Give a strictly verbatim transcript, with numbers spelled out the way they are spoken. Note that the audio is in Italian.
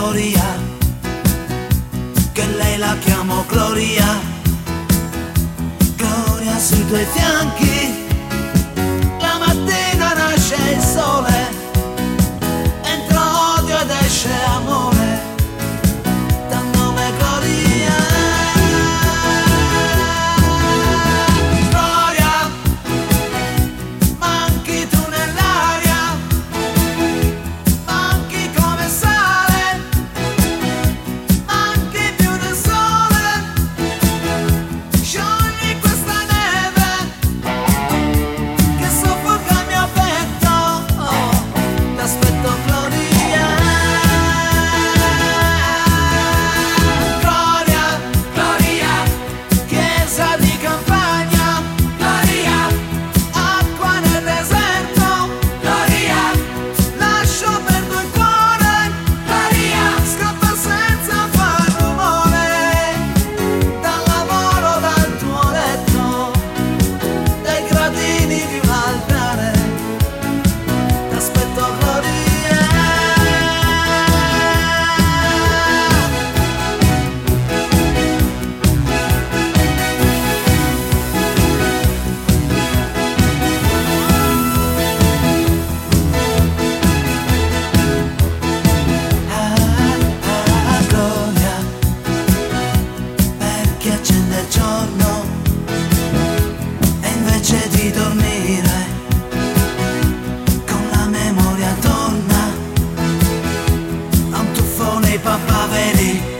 Gloria, che lei la chiamo Gloria, Gloria sui tuoi fianchi, la mattina nasce il sole, entra odio ed esce amore, dal nome Gloria. Gloria, manchi tu nell'aria, manchi come sale, manchi più del sole, sciogli questa neve che soffoca il mio petto, oh, t'aspetto Gloria. Gloria, Gloria, chiesa di campagna, Gloria, acqua nel deserto, Gloria, lascio perdo il cuore, Gloria, scappa senza far rumore, dal lavoro, dal tuo letto, dai gradini di un altare, t'aspetto Gloria. Ah, ah, Gloria, per chi accende il giorno e invece di dormire con la memoria torna a un tuffo nei papaveri.